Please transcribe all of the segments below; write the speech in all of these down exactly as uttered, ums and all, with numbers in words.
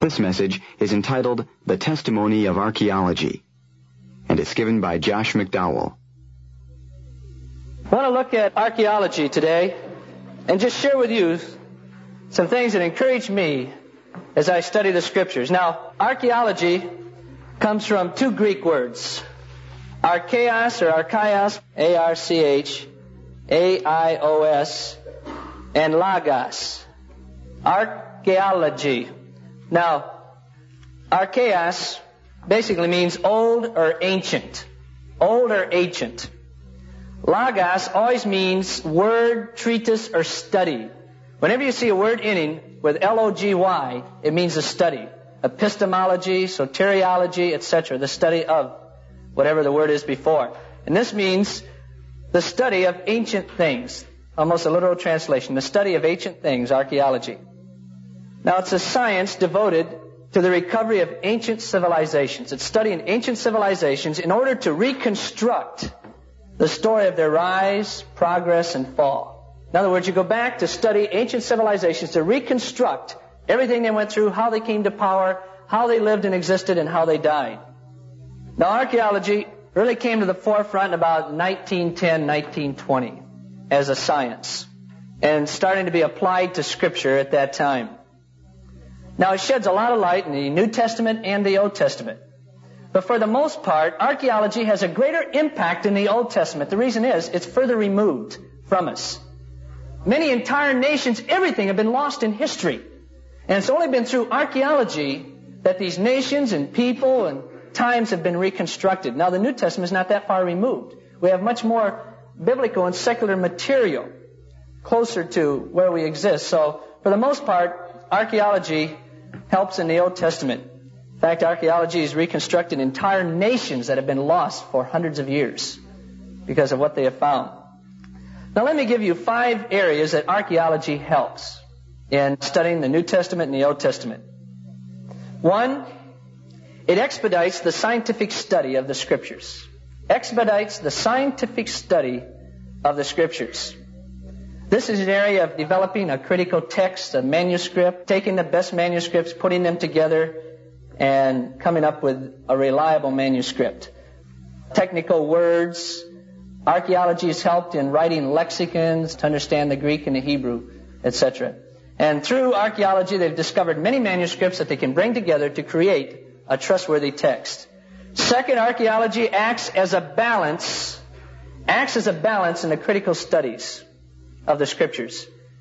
This message is entitled The Testimony of Archaeology, and it's given by Josh McDowell. I want to look at archaeology today and just share with you some things that encourage me as I study the Scriptures. Now, archaeology comes from two Greek words, archaeos or archaios, A R C H A I O S, and logos, archaeology. Now, archaeos basically means old or ancient, old or ancient. Logos always means word, treatise, or study. Whenever you see a word ending with L O G Y, it means a study. Epistemology, soteriology, et cetera, the study of whatever the word is before. And this means the study of ancient things, almost a literal translation, the study of ancient things, archaeology. Now, it's a science devoted to the recovery of ancient civilizations. It's studying ancient civilizations in order to reconstruct the story of their rise, progress, and fall. In other words, you go back to study ancient civilizations to reconstruct everything they went through, how they came to power, how they lived and existed, and how they died. Now, archaeology really came to the forefront in about nineteen ten, nineteen twenty as a science, and starting to be applied to Scripture at that time. Now, it sheds a lot of light in the New Testament and the Old Testament. But for the most part, archaeology has a greater impact in the Old Testament. The reason is, it's further removed from us. Many entire nations, everything have been lost in history. And it's only been through archaeology that these nations and people and times have been reconstructed. Now, the New Testament is not that far removed. We have much more biblical and secular material closer to where we exist. So, for the most part, archaeology helps in the Old Testament. In fact, archaeology has reconstructed entire nations that have been lost for hundreds of years because of what they have found. Now, let me give you five areas that archaeology helps in studying the New Testament and the Old Testament. One, it expedites the scientific study of the Scriptures. Expedites the scientific study of the Scriptures. This is an area of developing a critical text, a manuscript, taking the best manuscripts, putting them together, and coming up with a reliable manuscript. Technical words. Archaeology has helped in writing lexicons to understand the Greek and the Hebrew, et cetera. And through archaeology, they've discovered many manuscripts that they can bring together to create a trustworthy text. Second, archaeology acts as a balance, acts as a balance in the critical studies of the Scriptures.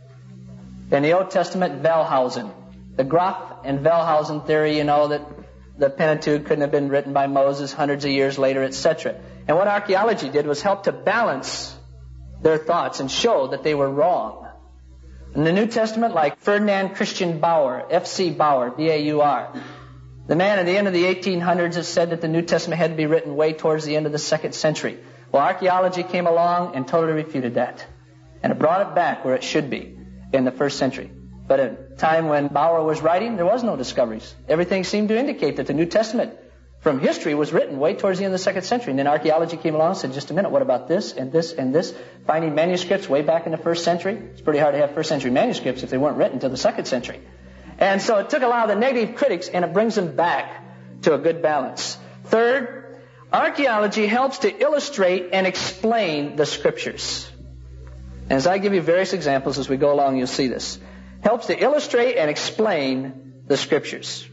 In the Old Testament, Wellhausen. The Graf and Wellhausen theory, you know, that the Pentateuch couldn't have been written by Moses hundreds of years later, et cetera. And what archaeology did was help to balance their thoughts and show that they were wrong. In the New Testament, like Ferdinand Christian Bauer, F C Bauer, B A U R, the man at the end of the eighteen hundreds has said that the New Testament had to be written way towards the end of the second century. Well, archaeology came along and totally refuted that. And it brought it back where it should be in the first century. But at a time when Bauer was writing, there was no discoveries. Everything seemed to indicate that the New Testament from history was written way towards the end of the second century. And then archaeology came along and said, just a minute, what about this and this and this? Finding manuscripts way back in the first century. It's pretty hard to have first century manuscripts if they weren't written until the second century. And so it took a lot of the negative critics and it brings them back to a good balance. Third, archaeology helps to illustrate and explain the Scriptures. And as I give you various examples as we go along, you'll see this. Helps to illustrate and explain the Scriptures.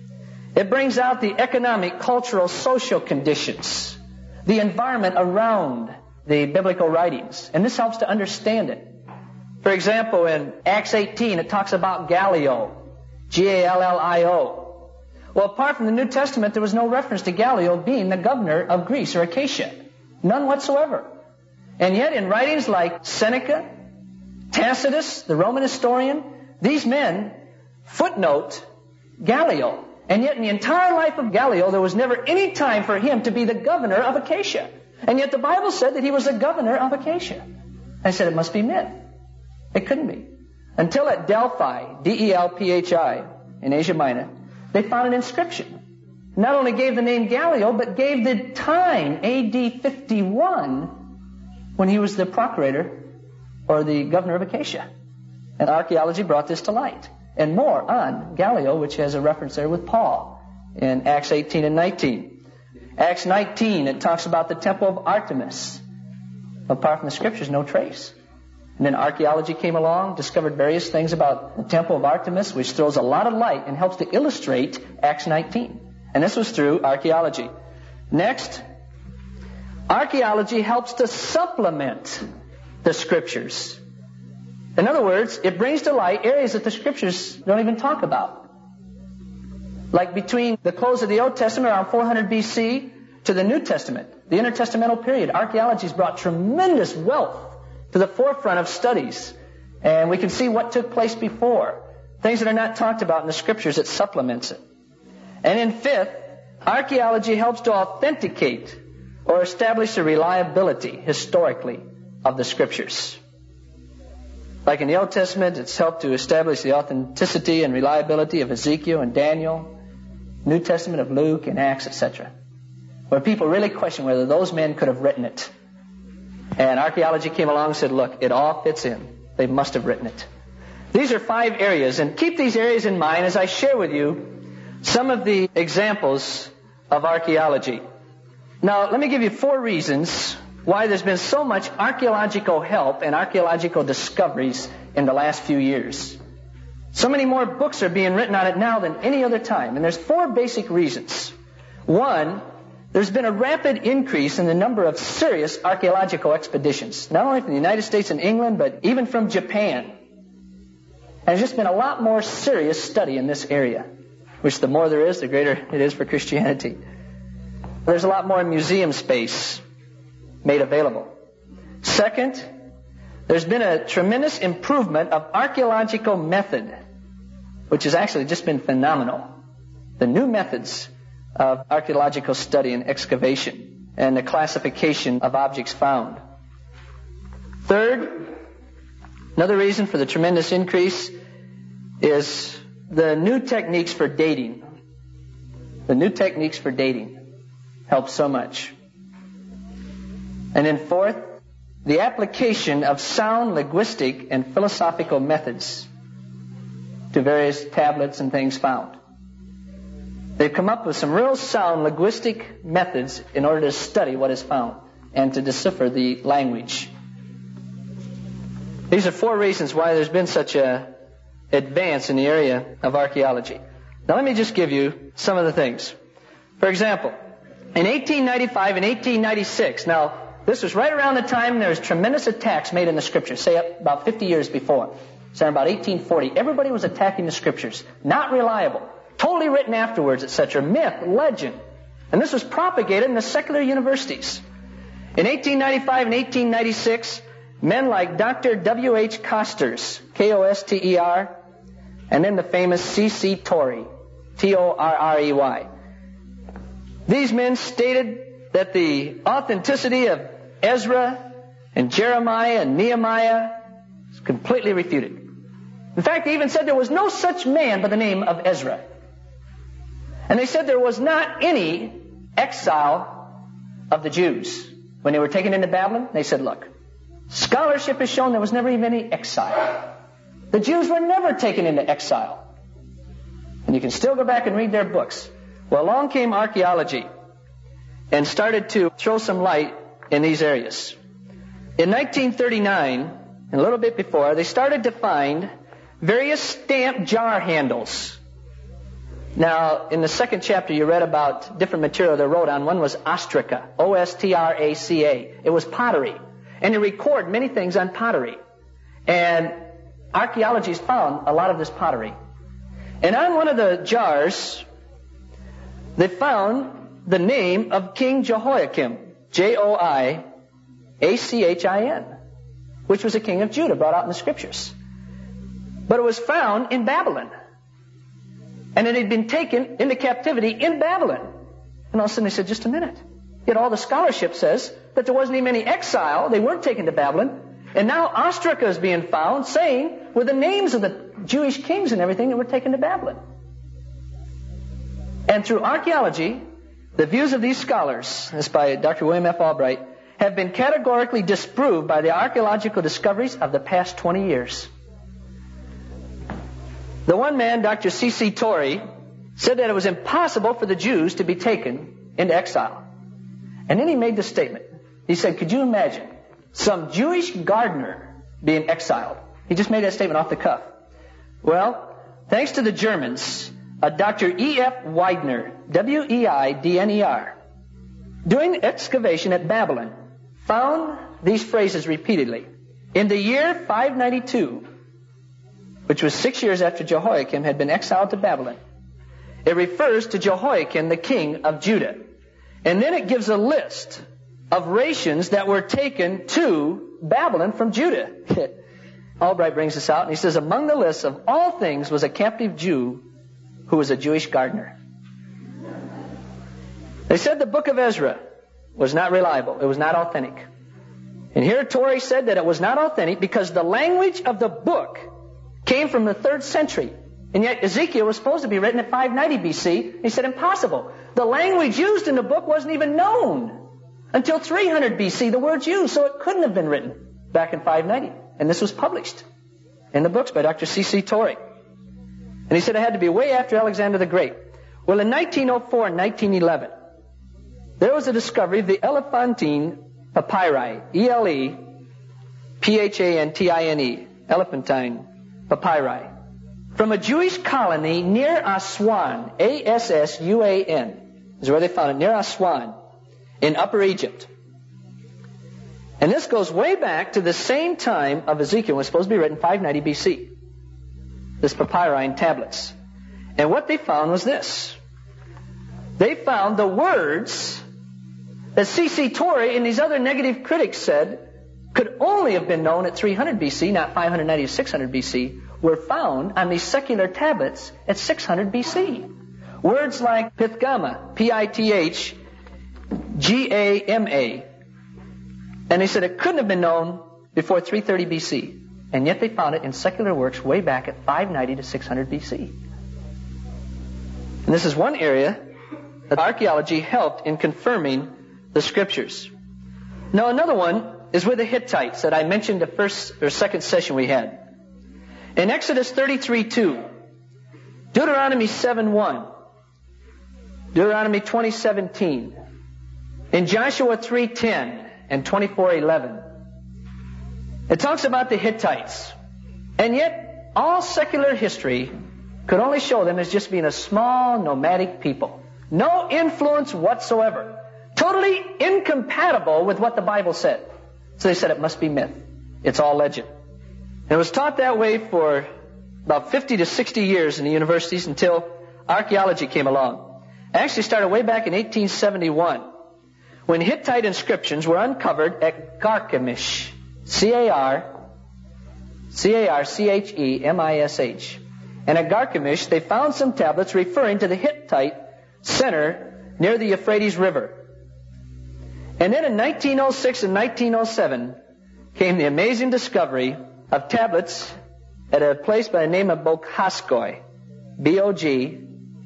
It brings out the economic, cultural, social conditions, the environment around the biblical writings. And this helps to understand it. For example, in Acts eighteen, it talks about Gallio, G A L L I O. Well, apart from the New Testament, there was no reference to Gallio being the governor of Greece or Achaia. None whatsoever. And yet, in writings like Seneca, Tacitus, the Roman historian, these men footnote Gallio. And yet in the entire life of Gallio, there was never any time for him to be the governor of Achaia. And yet the Bible said that he was the governor of Achaia. I said it must be myth. It couldn't be. Until at Delphi, D E L P H I, in Asia Minor, they found an inscription. Not only gave the name Gallio, but gave the time, A D fifty-one, when he was the procurator or the governor of Achaia. And archaeology brought this to light. and more on Gallio, which has a reference there with Paul in Acts eighteen and nineteen. Acts nineteen, it talks about the temple of Artemis. Apart from the scriptures, no trace. And then archaeology came along, discovered various things about the temple of Artemis, which throws a lot of light and helps to illustrate Acts nineteen. And this was through archaeology. Next, archaeology helps to supplement the scriptures. In other words, it brings to light areas that the scriptures don't even talk about. Like between the close of the Old Testament around four hundred B C to the New Testament, the intertestamental period, archaeology has brought tremendous wealth to the forefront of studies. And we can see what took place before. Things that are not talked about in the scriptures, it supplements it. And in fifth, archaeology helps to authenticate or establish the reliability, historically, of the scriptures. Like in the Old Testament, it's helped to establish the authenticity and reliability of Ezekiel and Daniel, New Testament of Luke and Acts, et cetera, where people really question whether those men could have written it. And archaeology came along and said, look, it all fits in. They must have written it. These are five areas, and keep these areas in mind as I share with you some of the examples of archaeology. Now, let me give you four reasons why there's been so much archaeological help and archaeological discoveries in the last few years. So many more books are being written on it now than any other time. And there's four basic reasons. One, there's been a rapid increase in the number of serious archaeological expeditions, not only from the United States and England, but even from Japan. And there's just been a lot more serious study in this area, which the more there is, the greater it is for Christianity. There's a lot more museum space made available. Second, there's been a tremendous improvement of archaeological method, which has actually just been phenomenal. The new methods of archaeological study and excavation and the classification of objects found. Third, another reason for the tremendous increase is the new techniques for dating. The new techniques for dating help so much. And then fourth, the application of sound linguistic and philosophical methods to various tablets and things found. They've come up with some real sound linguistic methods in order to study what is found and to decipher the language. These are four reasons why there's been such a advance in the area of archaeology. Now let me just give you some of the things. For example, in eighteen ninety-five and eighteen ninety-six, now this was right around the time there was tremendous attacks made in the scriptures, say about fifty years before. So about eighteen forty, everybody was attacking the scriptures. Not reliable. Totally written afterwards, et cetera. Myth, legend. And this was propagated in the secular universities. In eighteen ninety-five and eighteen ninety-six, men like Doctor W H Costers, K O S T E R, and then the famous C C Torrey, T O R R E Y. These men stated that the authenticity of Ezra and Jeremiah and Nehemiah is completely refuted. In fact, they even said there was no such man by the name of Ezra. And they said there was not any exile of the Jews. When they were taken into Babylon, they said, look, scholarship has shown there was never even any exile. The Jews were never taken into exile. And you can still go back and read their books. Well, along came archaeology and started to throw some light in these areas. In nineteen thirty-nine, and a little bit before, they started to find various stamp jar handles. Now, in the second chapter, you read about different material they wrote on. One was ostraca, O S T R A C A. It was pottery. And they record many things on pottery. And archaeology's found a lot of this pottery. And on one of the jars, they found the name of King Jehoiakim, J O I A C H I N, which was a king of Judah, brought out in the scriptures. But it was found in Babylon. And it had been taken into captivity in Babylon. And all of a sudden they said, just a minute. Yet all the scholarship says that there wasn't even any exile. They weren't taken to Babylon. And now ostraca is being found saying with the names of the Jewish kings and everything that were taken to Babylon. And through archaeology, the views of these scholars, this by Doctor William F. Albright, have been categorically disproved by the archaeological discoveries of the past twenty years. The one man, Doctor C C Torrey, said that it was impossible for the Jews to be taken into exile. And then he made this statement. He said, could you imagine some Jewish gardener being exiled? He just made that statement off the cuff. Well, thanks to the Germans, uh, Doctor E F Weidner, W E I D N E R, doing excavation at Babylon, found these phrases repeatedly. In the year five ninety-two, which was six years after Jehoiakim had been exiled to Babylon, it refers to Jehoiakim, the king of Judah. And then it gives a list of rations that were taken to Babylon from Judah. Albright brings this out, and he says, among the lists of all things was a captive Jew who was a Jewish gardener. They said the book of Ezra was not reliable. It was not authentic. And here Torrey said that it was not authentic because the language of the book came from the third century. And yet Ezekiel was supposed to be written at five ninety B C. He said, impossible. The language used in the book wasn't even known until three hundred B C, the word's used, so it couldn't have been written back in five ninety. And this was published in the books by Doctor C C Torrey. And he said it had to be way after Alexander the Great. Well, in nineteen oh four and nineteen eleven, there was a discovery of the Elephantine papyri, E L E P H A N T I N E, Elephantine papyri, from a Jewish colony near Aswan, A S S U A N, is where they found it, near Aswan, in Upper Egypt. And this goes way back to the same time of Ezekiel. It was supposed to be written five ninety B C. This papyri in tablets. And what they found was this. They found the words that C C Torrey and these other negative critics said could only have been known at three hundred B C, not five ninety or six hundred B C, were found on these secular tablets at six hundred B C. Words like Pithgama, P I T H G A M A. And they said it couldn't have been known before three thirty B C. And yet they found it in secular works way back at five ninety to six hundred B C. And this is one area that archaeology helped in confirming the scriptures. Now another one is with the Hittites that I mentioned the first or second session we had. In Exodus thirty-three two, Deuteronomy seven one, Deuteronomy twenty seventeen, in Joshua three ten and twenty-four eleven, it talks about the Hittites. And yet, all secular history could only show them as just being a small nomadic people. No influence whatsoever. Totally incompatible with what the Bible said. So they said it must be myth. It's all legend. And it was taught that way for about fifty to sixty years in the universities until archaeology came along. It actually started way back in eighteen seventy-one when Hittite inscriptions were uncovered at Carchemish. C A R C A R C H E M I S H. And at Carchemish, they found some tablets referring to the Hittite center near the Euphrates River. And then in nineteen oh six and nineteen oh seven came the amazing discovery of tablets at a place by the name of Boghaskoi, B O G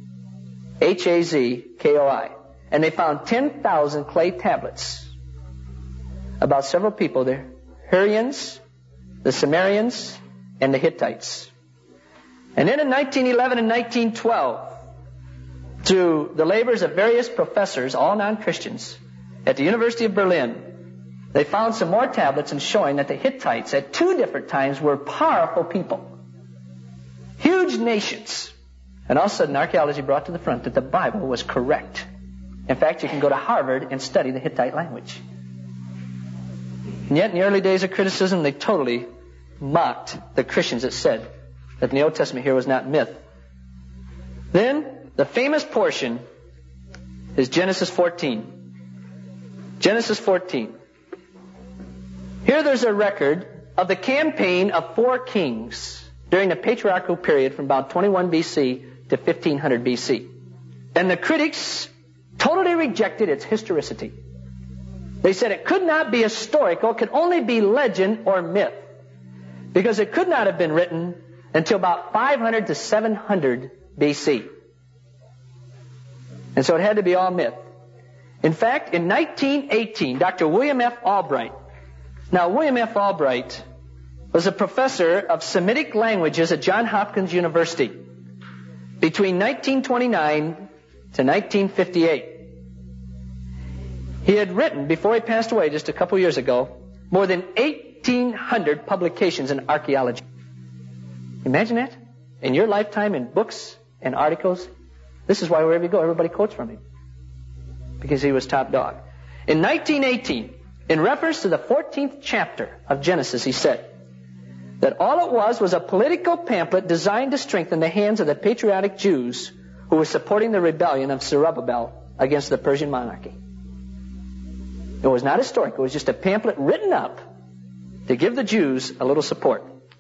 H A Z K O I. And they found ten thousand clay tablets about several people there. Hurrians, the Sumerians, and the Hittites. And then in nineteen eleven and nineteen twelve, through the labors of various professors, all non-Christians, at the University of Berlin, they found some more tablets and showing that the Hittites at two different times were powerful people. Huge nations. And all of a sudden archaeology brought to the front that the Bible was correct. In fact, you can go to Harvard and study the Hittite language. And yet in the early days of criticism, they totally mocked the Christians that said that the Old Testament here was not myth. Then, the famous portion is Genesis fourteen. Genesis fourteen. Here there's a record of the campaign of four kings during the patriarchal period from about twenty-one B C to fifteen hundred B C. And the critics totally rejected its historicity. They said it could not be historical, it could only be legend or myth. Because it could not have been written until about five hundred to seven hundred B C. And so it had to be all myth. In fact, in nineteen eighteen, Doctor William F. Albright. Now, William F. Albright was a professor of Semitic languages at Johns Hopkins University between nineteen twenty-nine to nineteen fifty-eight. He had written, before he passed away just a couple years ago, more than eighteen hundred publications in archaeology. Imagine that? In your lifetime, in books and articles. This is why wherever you go, everybody quotes from him. Because he was top dog. In nineteen eighteen, in reference to the fourteenth chapter of Genesis, he said that all it was was a political pamphlet designed to strengthen the hands of the patriotic Jews who were supporting the rebellion of Zerubbabel against the Persian monarchy. It was not historic. It was just a pamphlet written up to give the Jews a little support.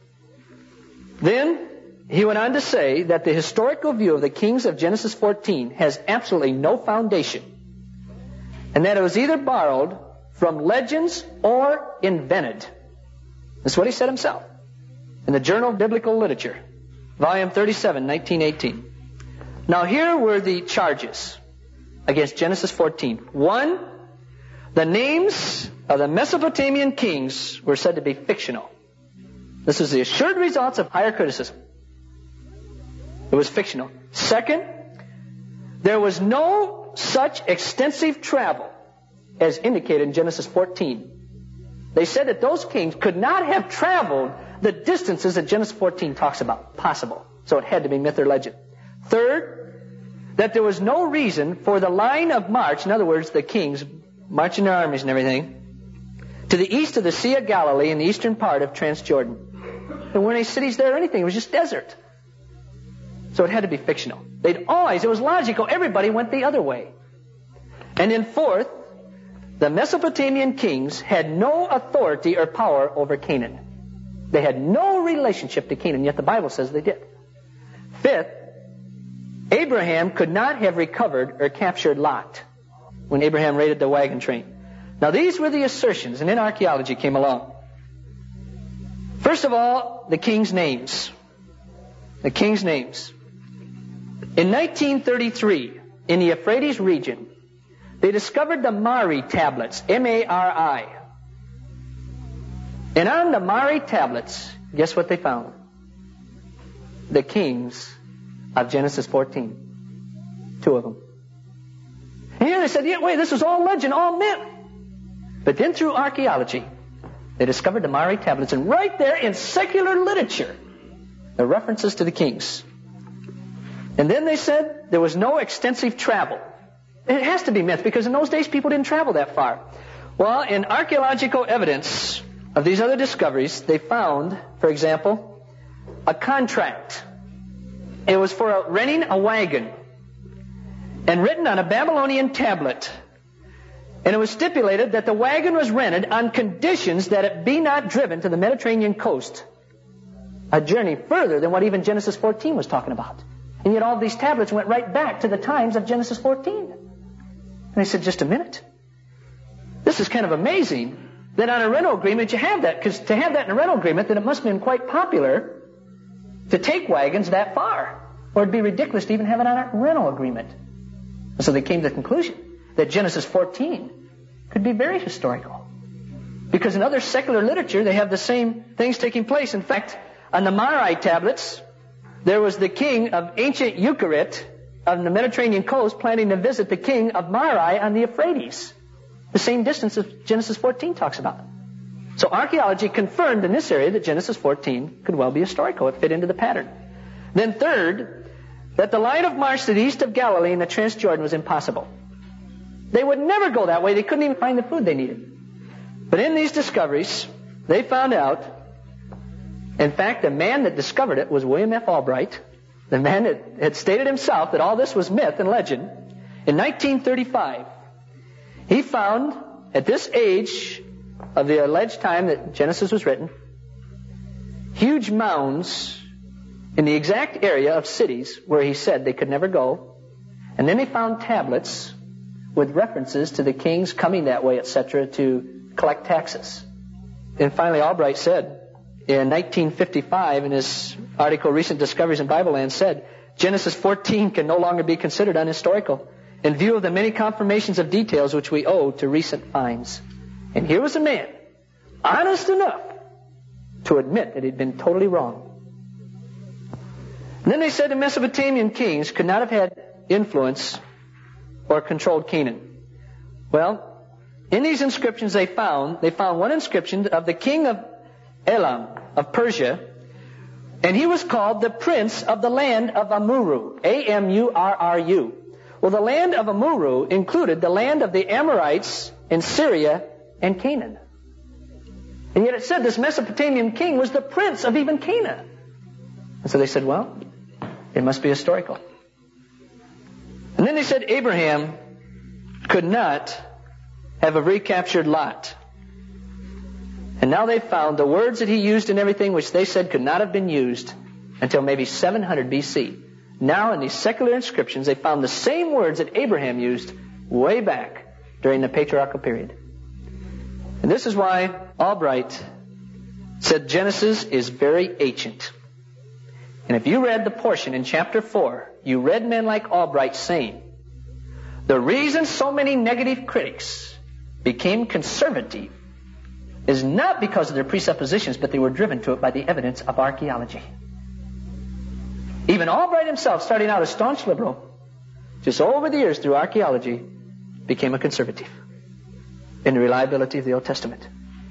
Then he went on to say that the historical view of the kings of Genesis fourteen has absolutely no foundation, and that it was either borrowed from legends or invented. That's what he said himself in the Journal of Biblical Literature, volume thirty-seven, nineteen eighteen. Now here were the charges against Genesis fourteen. One, the names of the Mesopotamian kings were said to be fictional. This was the assured results of higher criticism. It was fictional. Second, there was no such extensive travel as indicated in Genesis fourteen. They said that those kings could not have traveled the distances that Genesis fourteen talks about. Possible. So it had to be myth or legend. Third, that there was no reason for the line of march, in other words, the kings marching their armies and everything, to the east of the Sea of Galilee in the eastern part of Transjordan. There weren't any cities there or anything. It was just desert. So it had to be fictional. They'd always, it was logical, everybody went the other way. And then fourth, the Mesopotamian kings had no authority or power over Canaan. They had no relationship to Canaan, yet the Bible says they did. Fifth, Abraham could not have recovered or captured Lot when Abraham raided the wagon train. Now these were the assertions, and then archaeology came along. First of all, the kings' names. The kings' names. In nineteen thirty-three, in the Euphrates region, they discovered the Mari tablets, M A R I. And on the Mari tablets, guess what they found? The kings of Genesis fourteen. Two of them. And here they said, yeah, wait, this was all legend, all myth. But then through archaeology, they discovered the Mari tablets, and right there in secular literature, the references to the kings. And then they said there was no extensive travel. It has to be myth, because in those days people didn't travel that far. Well, in archaeological evidence of these other discoveries, they found, for example, a contract. It was for a, renting a wagon, and written on a Babylonian tablet. And it was stipulated that the wagon was rented on conditions that it be not driven to the Mediterranean coast, a journey further than what even Genesis fourteen was talking about. And yet all these tablets went right back to the times of Genesis fourteen. And I said, just a minute. This is kind of amazing that on a rental agreement you have that, because to have that in a rental agreement, then it must have been quite popular to take wagons that far. Or it'd be ridiculous to even have it on a rental agreement. And so they came to the conclusion that Genesis fourteen could be very historical. Because in other secular literature, they have the same things taking place. In fact, on the Mari tablets, there was the king of ancient Ugarit on the Mediterranean coast planning to visit the king of Mari on the Euphrates, the same distance that Genesis fourteen talks about. So archaeology confirmed in this area that Genesis fourteen could well be historical. It fit into the pattern. Then third, that the line of march to the east of Galilee and the Transjordan was impossible. They would never go that way. They couldn't even find the food they needed. But in these discoveries, they found out, in fact, the man that discovered it was William F. Albright, the man that had stated himself that all this was myth and legend. In nineteen thirty-five, he found, at this age of the alleged time that Genesis was written, huge mounds in the exact area of cities where he said they could never go. And then they found tablets with references to the kings coming that way, et cetera, to collect taxes. And finally, Albright said, in nineteen fifty-five, in his article, Recent Discoveries in Bible Land, said, Genesis fourteen can no longer be considered unhistorical in view of the many confirmations of details which we owe to recent finds. And here was a man, honest enough, to admit that he'd been totally wrong. And then they said the Mesopotamian kings could not have had influence or controlled Canaan. Well, in these inscriptions they found, they found one inscription of the king of Elam, of Persia, and he was called the prince of the land of Amurru, A M U R R U. Well, the land of Amurru included the land of the Amorites in Syria and Canaan. And yet it said this Mesopotamian king was the prince of even Canaan. And so they said, well, it must be historical. And then they said Abraham could not have recaptured Lot. And now they found the words that he used and everything, which they said could not have been used until maybe seven hundred B C. Now in these secular inscriptions, they found the same words that Abraham used way back during the patriarchal period. And this is why Albright said Genesis is very ancient. And if you read the portion in chapter four, you read men like Albright saying, the reason so many negative critics became conservative is not because of their presuppositions, but they were driven to it by the evidence of archaeology. Even Albright himself, starting out a staunch liberal, just over the years through archaeology, became a conservative in the reliability of the Old Testament.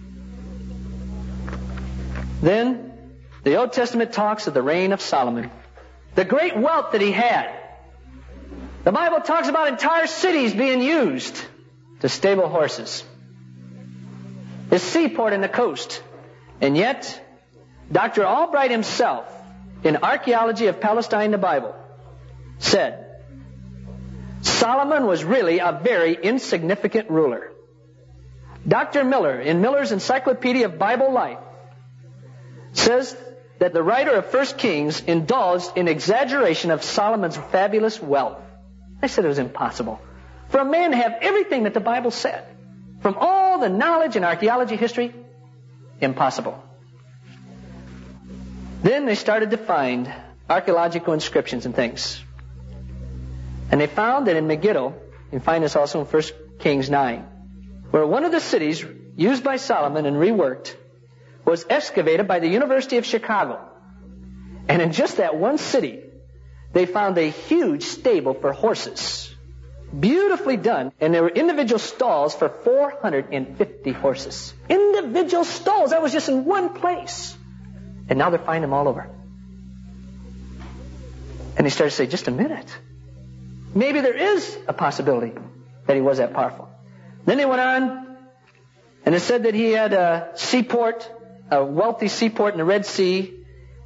Then, the Old Testament talks of the reign of Solomon, the great wealth that he had. The Bible talks about entire cities being used to stable horses. His seaport in the coast. And yet, Doctor Albright himself, in Archaeology of Palestine, the Bible, said, Solomon was really a very insignificant ruler. Doctor Miller, in Miller's Encyclopedia of Bible Life, says that the writer of First Kings indulged in exaggeration of Solomon's fabulous wealth. I said it was impossible for a man to have everything that the Bible said. From all the knowledge in archaeology history, impossible. Then they started to find archaeological inscriptions and things. And they found that in Megiddo, you can find this also in First Kings nine, where one of the cities used by Solomon and reworked was excavated by the University of Chicago. And in just that one city, they found a huge stable for horses. Beautifully done. And there were individual stalls for four hundred fifty horses. Individual stalls. That was just in one place. And now they're finding them all over. And they started to say, just a minute. Maybe there is a possibility that he was that powerful. Then they went on, and it said that he had a seaport, a wealthy seaport in the Red Sea.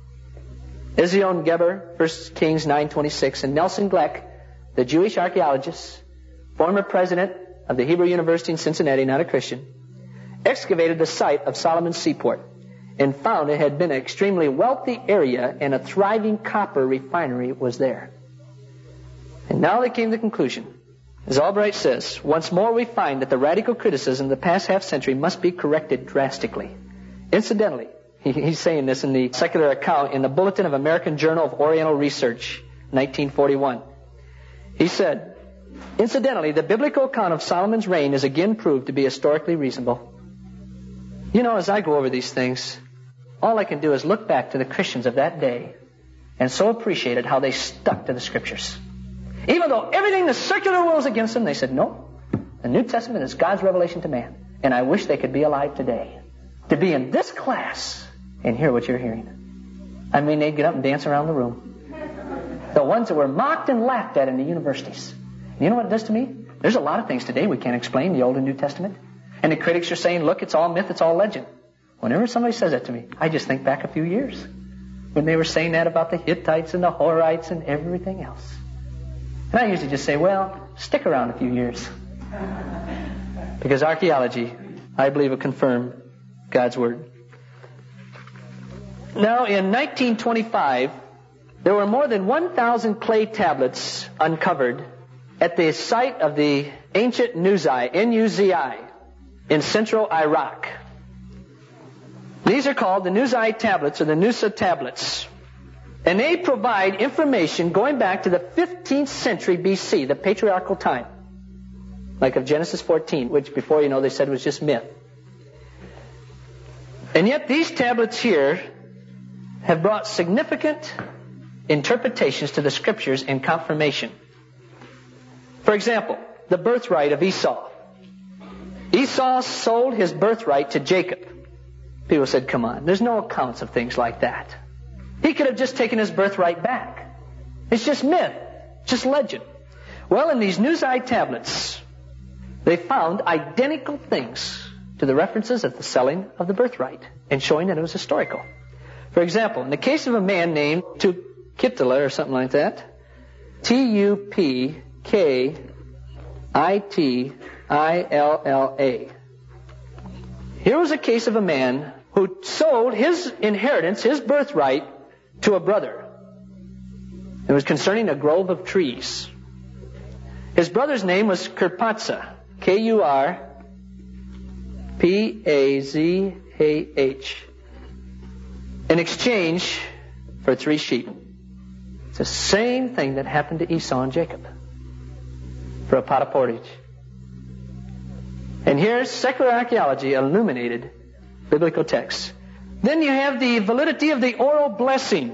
Ezion Geber, First Kings nine twenty-six, and Nelson Gleck, the Jewish archaeologist, former president of the Hebrew University in Cincinnati, not a Christian, excavated the site of Solomon's seaport and found it had been an extremely wealthy area and a thriving copper refinery was there. And now they came to the conclusion, as Albright says, once more we find that the radical criticism of the past half century must be corrected drastically. Incidentally, he's saying this in the secular account in the Bulletin of American Journal of Oriental Research, nineteen forty-one. He said, incidentally, the biblical account of Solomon's reign is again proved to be historically reasonable. You know, as I go over these things, all I can do is look back to the Christians of that day and so appreciate how they stuck to the Scriptures. Even though everything the secular world was against them, they said, no, the New Testament is God's revelation to man. And I wish they could be alive today to be in this class and hear what you're hearing. I mean, they'd get up and dance around the room. The ones that were mocked and laughed at in the universities. And you know what it does to me? There's a lot of things today we can't explain, the Old and New Testament. And the critics are saying, look, it's all myth, it's all legend. Whenever somebody says that to me, I just think back a few years when they were saying that about the Hittites and the Horites and everything else. And I usually just say, well, stick around a few years. Because archaeology, I believe, will confirm God's Word. Now, in nineteen twenty-five, there were more than one thousand clay tablets uncovered at the site of the ancient Nuzi, N U Z I, in central Iraq. These are called the Nuzi tablets or the Nusa tablets. And they provide information going back to the fifteenth century B C, the patriarchal time. Like of Genesis fourteen, which before you know they said was just myth. And yet these tablets here have brought significant interpretations to the Scriptures and confirmation. For example, the birthright of Esau. Esau sold his birthright to Jacob. People said, come on, there's no accounts of things like that. He could have just taken his birthright back. It's just myth, just legend. Well, in these Nuzite tablets, they found identical things to the references of the selling of the birthright and showing that it was historical. For example, in the case of a man named Tukitila or something like that, T U P K I T I L L A. Here was a case of a man who sold his inheritance, his birthright, to a brother. It was concerning a grove of trees. His brother's name was Kurpatza, K U R P A Z A H, in exchange for three sheep. It's the same thing that happened to Esau and Jacob for a pot of porridge. And here's secular archaeology illuminated biblical texts. Then you have the validity of the oral blessing.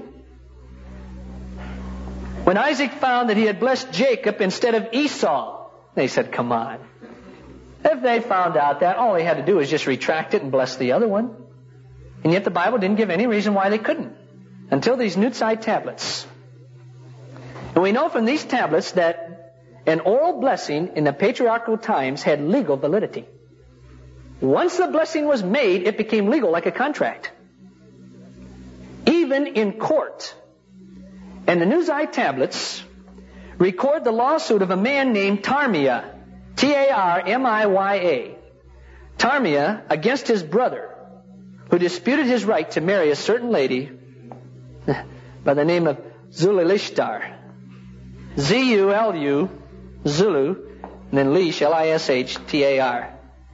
When Isaac found that he had blessed Jacob instead of Esau, they said, come on. If they found out that, all they had to do was just retract it and bless the other one. And yet the Bible didn't give any reason why they couldn't, until these Nuzite tablets. And we know from these tablets that an oral blessing in the patriarchal times had legal validity. Once the blessing was made, it became legal like a contract. Even in court. And the Nuzite tablets record the lawsuit of a man named Tarmiya, T A R M I Y A. Tarmiya against his brother, who disputed his right to marry a certain lady by the name of Zulilishtar. Z U L U, Zulu, and then Lish, L I S H T A R.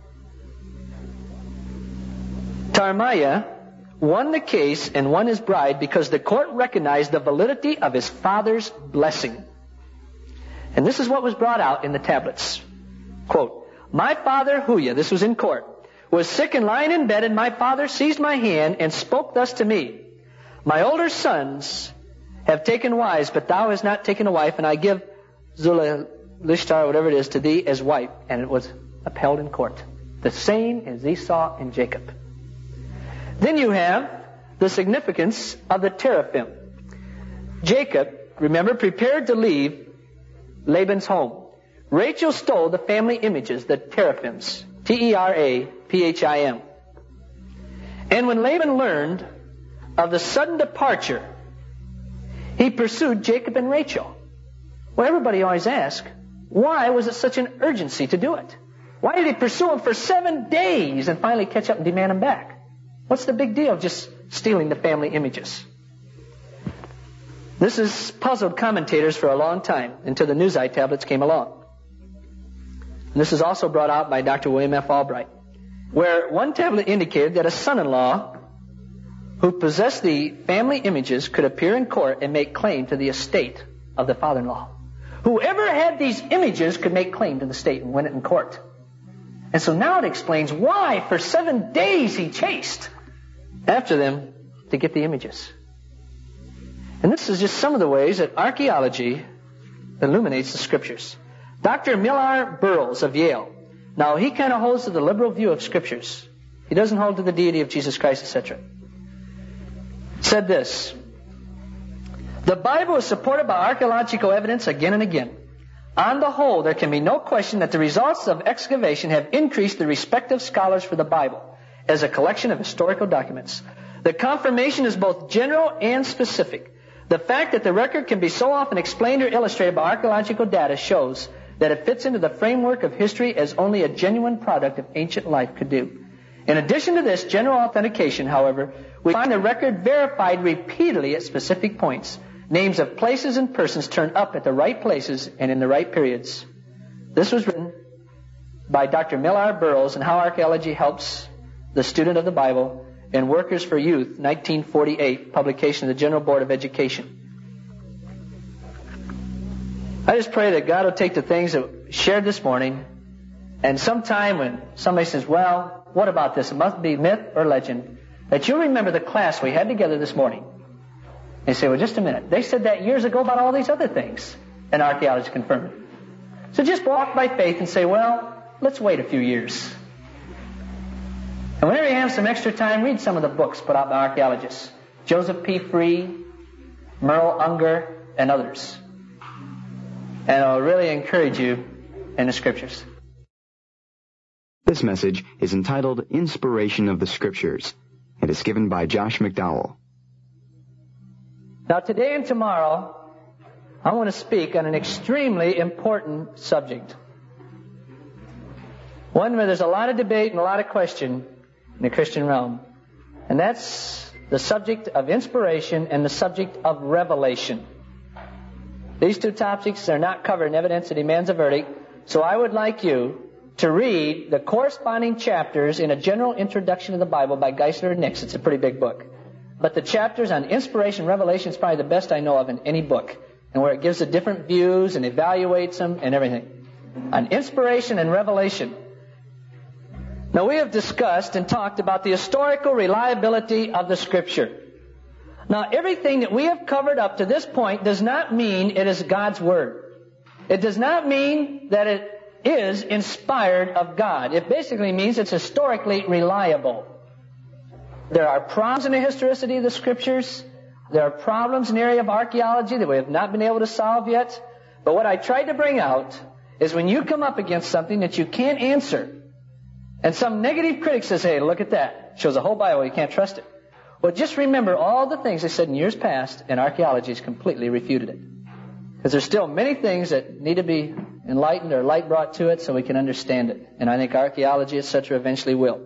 Tarmiya won the case and won his bride because the court recognized the validity of his father's blessing. And this is what was brought out in the tablets. Quote, my father Huya, this was in court, was sick and lying in bed, and my father seized my hand and spoke thus to me. My older sons have taken wives, but thou hast not taken a wife, and I give Zulilishtar, whatever it is, to thee as wife. And it was upheld in court. The same as Esau and Jacob. Then you have the significance of the teraphim. Jacob, remember, prepared to leave Laban's home. Rachel stole the family images, the teraphims, T E R A P H I M. And when Laban learned of the sudden departure, he pursued Jacob and Rachel. Well, everybody always asks, why was it such an urgency to do it? Why did he pursue them for seven days and finally catch up and demand them back? What's the big deal of just stealing the family images? This has puzzled commentators for a long time until the Nuzite tablets came along. And this is also brought out by Doctor William F. Albright, where one tablet indicated that a son-in-law who possessed the family images could appear in court and make claim to the estate of the father-in-law. Whoever had these images could make claim to the estate and win it in court. And so now it explains why for seven days he chased after them to get the images. And this is just some of the ways that archaeology illuminates the Scriptures. Doctor Millar Burrows of Yale, now he kind of holds to the liberal view of Scriptures. He doesn't hold to the deity of Jesus Christ, et cetera. Said this, the Bible is supported by archaeological evidence again and again. On the whole, there can be no question that the results of excavation have increased the respect of scholars for the Bible as a collection of historical documents. The confirmation is both general and specific. The fact that the record can be so often explained or illustrated by archaeological data shows that it fits into the framework of history as only a genuine product of ancient life could do. In addition to this general authentication, however, we find the record verified repeatedly at specific points. Names of places and persons turned up at the right places and in the right periods. This was written by Doctor Millar Burrows in How Archaeology Helps the Student of the Bible and Workers for Youth, nineteen forty-eight, publication of the General Board of Education. I just pray that God will take the things that we shared this morning, and sometime when somebody says, well, what about this? It must be myth or legend. that you'll remember the class we had together this morning. And you say, well, just a minute. They said that years ago about all these other things, and archaeology confirmed it. So just walk by faith and say, well, let's wait a few years. And whenever you have some extra time, read some of the books put out by archaeologists. Joseph P. Free, Merle Unger, and others. And I'll really encourage you in the Scriptures. This message is entitled Inspiration of the Scriptures. It is given by Josh McDowell. Now today and tomorrow, I want to speak on an extremely important subject. One where there's a lot of debate and a lot of question in the Christian realm. And that's the subject of inspiration and the subject of revelation. These two topics are not covered in Evidence That Demands a Verdict, so I would like you to read the corresponding chapters in a general introduction to the Bible by Geisler and Nix. It's a pretty big book. But the chapters on inspiration and revelation is probably the best I know of in any book, and where it gives the different views and evaluates them and everything. On inspiration and revelation. Now we have discussed and talked about the historical reliability of the Scripture. Now everything that we have covered up to this point does not mean it is God's Word. It does not mean that it is inspired of God. It basically means it's historically reliable. There are problems in the historicity of the Scriptures. There are problems in the area of archaeology that we have not been able to solve yet. But what I tried to bring out is when you come up against something that you can't answer, and some negative critic says, hey, look at that. It shows the whole Bible, you can't trust it. Well, just remember all the things they said in years past, and archaeology has completely refuted it. Because there's still many things that need to be enlightened or light brought to it so we can understand it. And I think archaeology, et cetera, eventually will.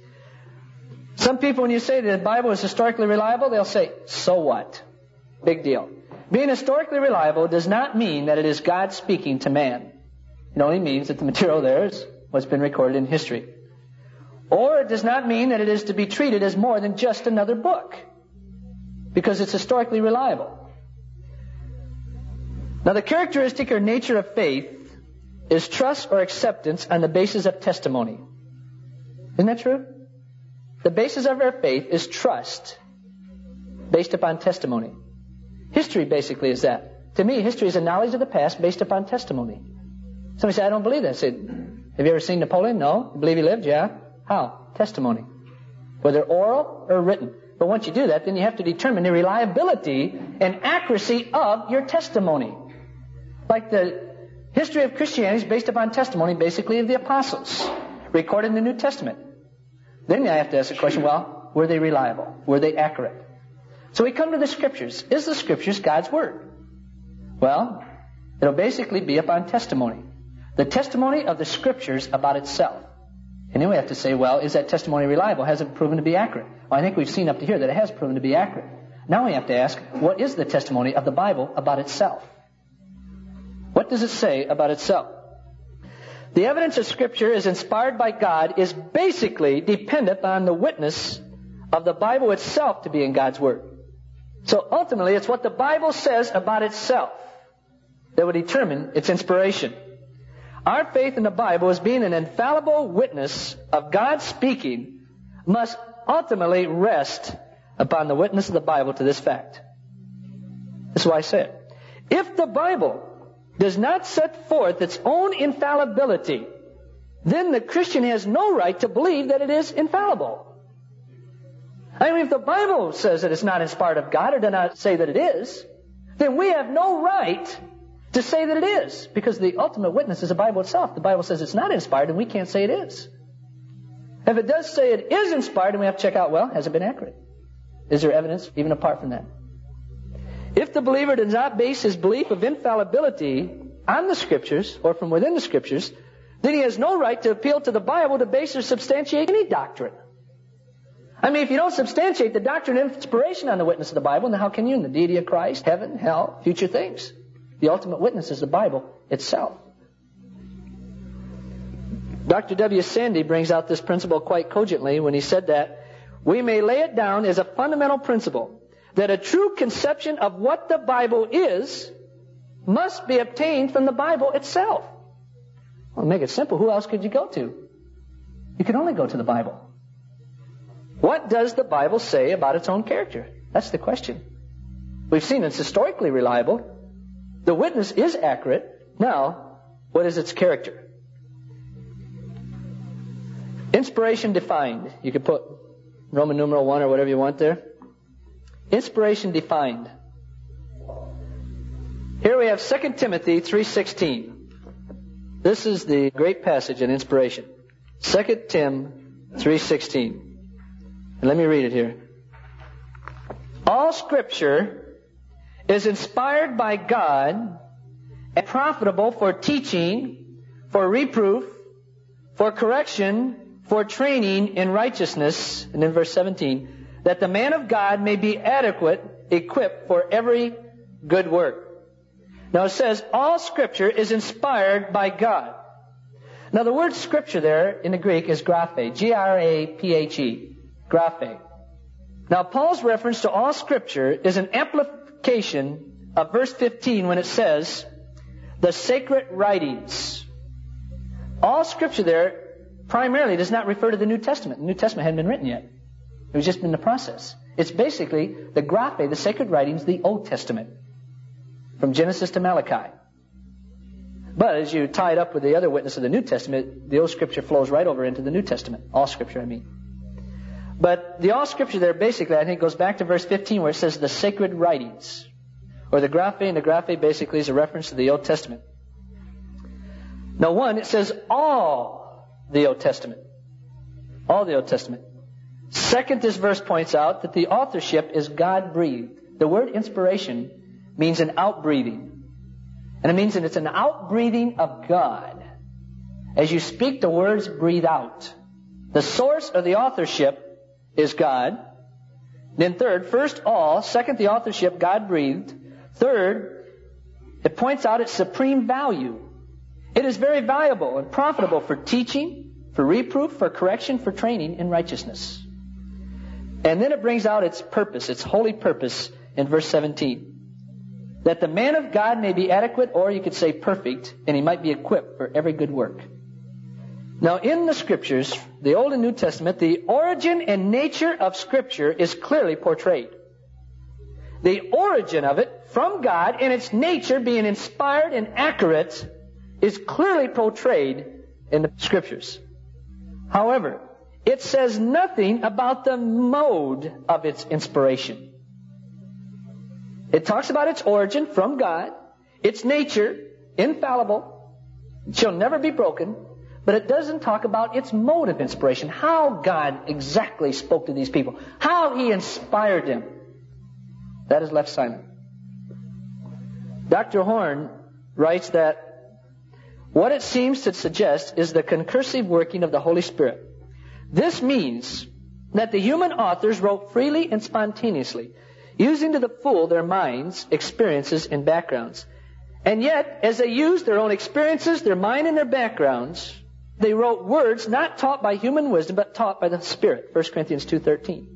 Some people, when you say that the Bible is historically reliable, they'll say, so what? Big deal. Being historically reliable does not mean that it is God speaking to man. It only means that the material there is what's been recorded in history. Or it does not mean that it is to be treated as more than just another book, because it's historically reliable. Now the characteristic or nature of faith is trust or acceptance on the basis of testimony. Isn't that true? The basis of our faith is trust based upon testimony. History basically is that. To me, history is a knowledge of the past based upon testimony. Somebody said, I don't believe that. I said, have you ever seen Napoleon? No. You believe he lived? Yeah. How? Testimony. Whether oral or written. But once you do that, then you have to determine the reliability and accuracy of your testimony. Like the history of Christianity is based upon testimony, basically, of the apostles, recorded in the New Testament. Then I have to ask the question, well, were they reliable? Were they accurate? So we come to the Scriptures. Is the Scriptures God's Word? Well, it'll basically be upon testimony. The testimony of the Scriptures about itself. And then we have to say, well, is that testimony reliable? Has it proven to be accurate? Well, I think we've seen up to here that it has proven to be accurate. Now we have to ask, what is the testimony of the Bible about itself? What does it say about itself? The evidence of Scripture is inspired by God is basically dependent on the witness of the Bible itself to be in God's Word. So ultimately, it's what the Bible says about itself that will determine its inspiration. Our faith in the Bible as being an infallible witness of God speaking must ultimately rest upon the witness of the Bible to this fact. This is why I say it. If the Bible does not set forth its own infallibility, then the Christian has no right to believe that it is infallible. I mean, if the Bible says that it's not inspired of God or does not say that it is, then we have no right to say that it is, because the ultimate witness is the Bible itself. The Bible says it's not inspired, and we can't say it is. If it does say it is inspired, then we have to check out, well, has it been accurate? Is there evidence even apart from that? If the believer does not base his belief of infallibility on the Scriptures or from within the Scriptures, then he has no right to appeal to the Bible to base or substantiate any doctrine. I mean, if you don't substantiate the doctrine of inspiration on the witness of the Bible, then how can you in the deity of Christ, heaven, hell, future things? The ultimate witness is the Bible itself. Doctor W. Sandy brings out this principle quite cogently when he said that we may lay it down as a fundamental principle that a true conception of what the Bible is must be obtained from the Bible itself. Well, to make it simple, who else could you go to? You can only go to the Bible. What does the Bible say about its own character? That's the question. We've seen it's historically reliable. The witness is accurate. Now, what is its character? Inspiration defined. You could put Roman numeral one or whatever you want there. Inspiration defined. Here we have Second Timothy three sixteen. This is the great passage in inspiration. Second Tim three sixteen. And let me read it here. All Scripture is inspired by God and profitable for teaching, for reproof, for correction, for training in righteousness. And in verse seventeen, that the man of God may be adequate, equipped for every good work. Now it says, all Scripture is inspired by God. Now the word Scripture there in the Greek is graphe, G R A P H E. Graphe. Now Paul's reference to all Scripture is an amplification of verse fifteen when it says, the sacred writings. All Scripture there primarily does not refer to the New Testament. The New Testament hadn't been written yet. It was just in the process. It's basically the graphe, the sacred writings, the Old Testament, from Genesis to Malachi. But as you tie it up with the other witness of the New Testament, the Old Scripture flows right over into the New Testament. All Scripture, I mean. But the all Scripture there basically, I think, goes back to verse fifteen where it says the sacred writings. Or the graphe, and the graphe basically is a reference to the Old Testament. Now one, it says all the Old Testament. All the Old Testament. Second, this verse points out that the authorship is God-breathed. The word inspiration means an outbreathing. And it means that it's an outbreathing of God. As you speak, the words breathe out. The source of the authorship is God. Then third, first all. Second, the authorship, God-breathed. Third, it points out its supreme value. It is very valuable and profitable for teaching, for reproof, for correction, for training in righteousness. And then it brings out its purpose, its holy purpose in verse seventeen. That the man of God may be adequate, or you could say perfect, and he might be equipped for every good work. Now in the Scriptures, the Old and New Testament, the origin and nature of Scripture is clearly portrayed. The origin of it from God and its nature being inspired and accurate is clearly portrayed in the Scriptures. However, it says nothing about the mode of its inspiration. It talks about its origin from God, its nature, infallible, it shall never be broken, but it doesn't talk about its mode of inspiration, how God exactly spoke to these people, how He inspired them. That is left silent. Doctor Horn writes that what it seems to suggest is the concursive working of the Holy Spirit. This means that the human authors wrote freely and spontaneously, using to the full their minds, experiences, and backgrounds. And yet, as they used their own experiences, their mind, and their backgrounds, they wrote words not taught by human wisdom, but taught by the Spirit. First Corinthians two thirteen.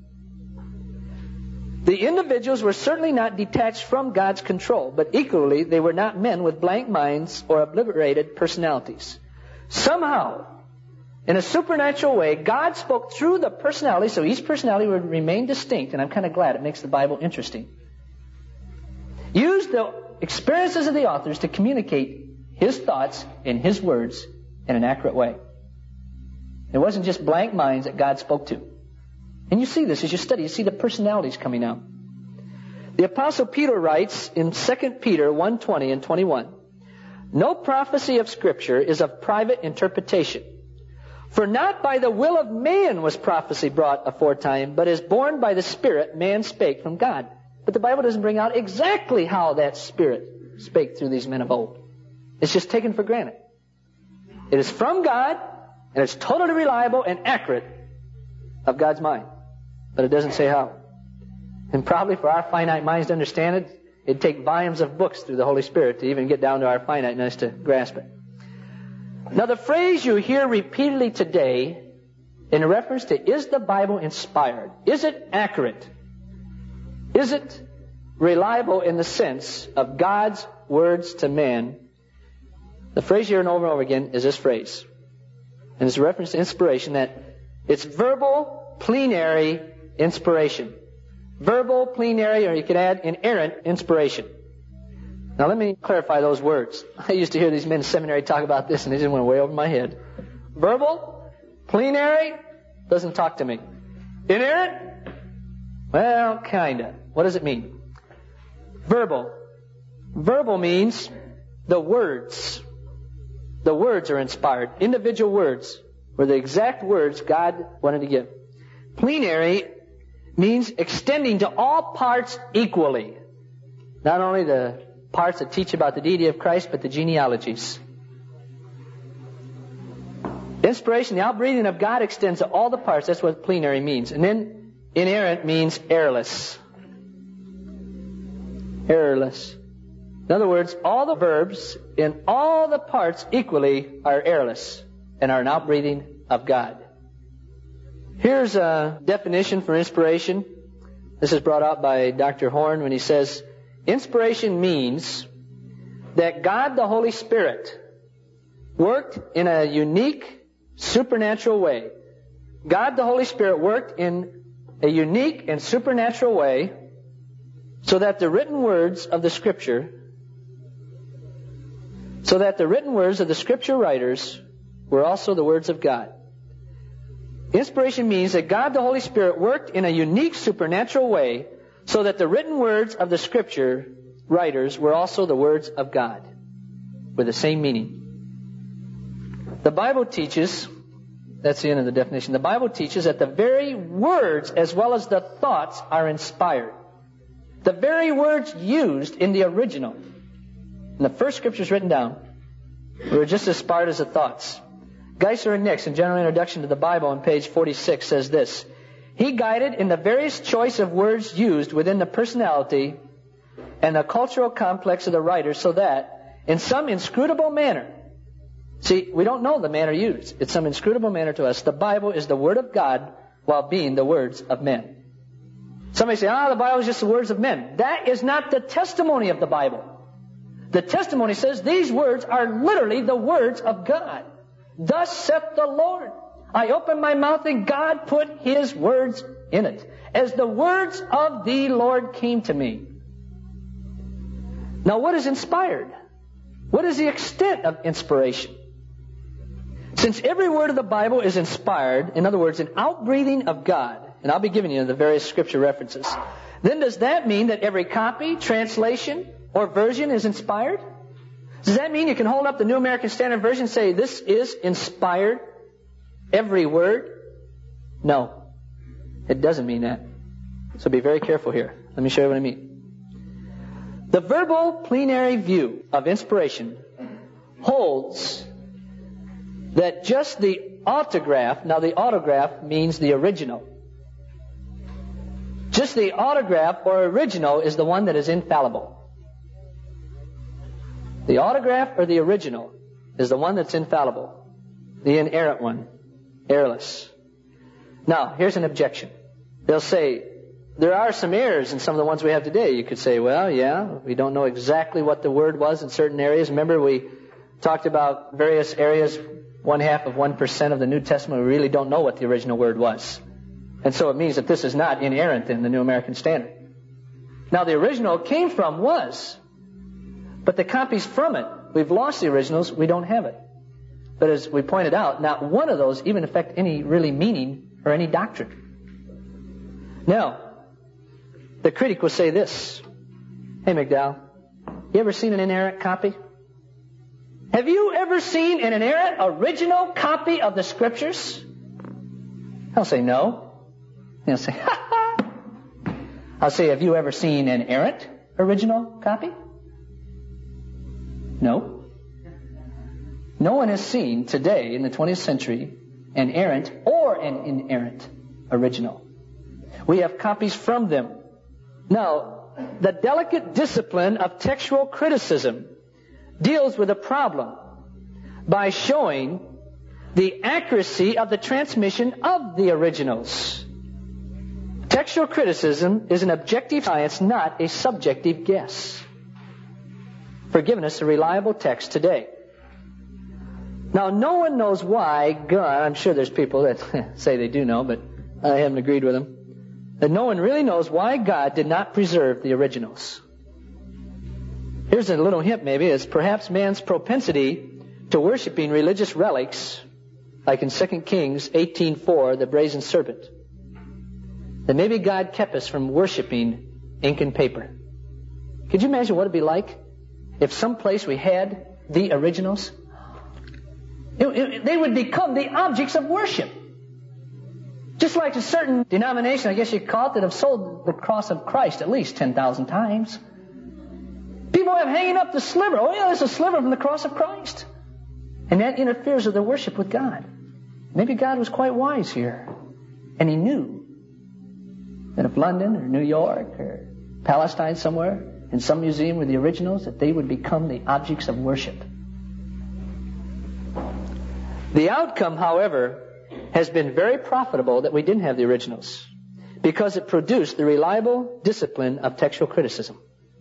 The individuals were certainly not detached from God's control, but equally they were not men with blank minds or obliterated personalities. Somehow, in a supernatural way, God spoke through the personality, so each personality would remain distinct, and I'm kind of glad it makes the Bible interesting. Used the experiences of the authors to communicate His thoughts in His words in an accurate way. It wasn't just blank minds that God spoke to. And you see this as you study. You see the personalities coming out. The Apostle Peter writes in Second Peter one twenty and twenty-one, no prophecy of Scripture is of private interpretation. For not by the will of man was prophecy brought aforetime, but is born by the Spirit man spake from God. But the Bible doesn't bring out exactly how that Spirit spake through these men of old. It's just taken for granted. It is from God, and it's totally reliable and accurate of God's mind. But it doesn't say how. And probably for our finite minds to understand it, it'd take volumes of books through the Holy Spirit to even get down to our finiteness to grasp it. Now the phrase you hear repeatedly today in reference to, is the Bible inspired? Is it accurate? Is it reliable in the sense of God's words to man? The phrase you hear over and over again is this phrase. And it's a reference to inspiration, that it's verbal plenary inspiration. Verbal, plenary, or you could add inerrant inspiration. Now let me clarify those words. I used to hear these men in seminary talk about this and they just went way over my head. Verbal, plenary, doesn't talk to me. Inerrant? Well, kinda. What does it mean? Verbal. Verbal means the words. The words are inspired. Individual words were the exact words God wanted to give. Plenary means extending to all parts equally. Not only the parts that teach about the deity of Christ, but the genealogies. Inspiration, the outbreathing of God, extends to all the parts. That's what plenary means. And then inerrant means errorless. Errorless. In other words, all the verbs in all the parts equally are errorless and are an outbreathing of God. Here's a definition for inspiration. This is brought out by Doctor Horn when he says, inspiration means that God the Holy Spirit worked in a unique, supernatural way. God the Holy Spirit worked in a unique and supernatural way so that the written words of the Scripture, so that the written words of the Scripture writers were also the words of God. Inspiration means that God the Holy Spirit worked in a unique supernatural way so that the written words of the Scripture writers were also the words of God, with the same meaning. The Bible teaches, that's the end of the definition, the Bible teaches that the very words as well as the thoughts are inspired. The very words used in the original, in the first Scriptures written down, were just as inspired as the thoughts. Geisler and Nix, in General Introduction to the Bible on page forty-six, says this: he guided in the various choice of words used within the personality and the cultural complex of the writer so that, in some inscrutable manner, see, we don't know the manner used. It's some inscrutable manner to us. The Bible is the Word of God while being the words of men. Somebody say, ah, the Bible is just the words of men. That is not the testimony of the Bible. The testimony says these words are literally the words of God. Thus saith the Lord. I opened my mouth and God put His words in it, as the words of the Lord came to me. Now what is inspired? What is the extent of inspiration? Since every word of the Bible is inspired, in other words, an outbreathing of God, and I'll be giving you the various scripture references, then does that mean that every copy, translation, or version is inspired? Does that mean you can hold up the New American Standard Version and say, this is inspired? Every word? No. It doesn't mean that. So be very careful here. Let me show you what I mean. The verbal plenary view of inspiration holds that just the autograph, now the autograph means the original. Just the autograph or original is the one that is infallible. The autograph or the original is the one that's infallible. The inerrant one. Errorless. Now, here's an objection. They'll say, there are some errors in some of the ones we have today. You could say, well, yeah, we don't know exactly what the word was in certain areas. Remember, we talked about various areas, one half of one percent of the New Testament, we really don't know what the original word was. And so it means that this is not inerrant in the New American Standard. Now, the original it came from was, but the copies from it, we've lost the originals, we don't have it. But as we pointed out, not one of those even affect any really meaning or any doctrine. Now, the critic will say this: hey, McDowell, you ever seen an inerrant copy? Have you ever seen an inerrant original copy of the Scriptures? I'll say no. He'll say, ha ha. I'll say, have you ever seen an errant original copy? No. No one has seen today in the twentieth century an errant or an inerrant original. We have copies from them. Now, the delicate discipline of textual criticism deals with a problem by showing the accuracy of the transmission of the originals. Textual criticism is an objective science, not a subjective guess, for giving us a reliable text today. Now, no one knows why God, I'm sure there's people that say they do know, but I haven't agreed with him, that no one really knows why God did not preserve the originals. Here's a little hint maybe, is perhaps man's propensity to worshiping religious relics, like in Second Kings eighteen four, the brazen serpent. That maybe God kept us from worshiping ink and paper. Could you imagine what it'd be like if someplace we had the originals? It, it, they would become the objects of worship. Just like a certain denomination, I guess you could call it, that have sold the cross of Christ at least ten thousand times. People have hanging up the sliver. Oh yeah, there's a sliver from the cross of Christ. And that interferes with their worship with God. Maybe God was quite wise here. And He knew that if London or New York or Palestine somewhere, in some museum with the originals, that they would become the objects of worship. The outcome, however, has been very profitable that we didn't have the originals, because it produced the reliable discipline of textual criticism.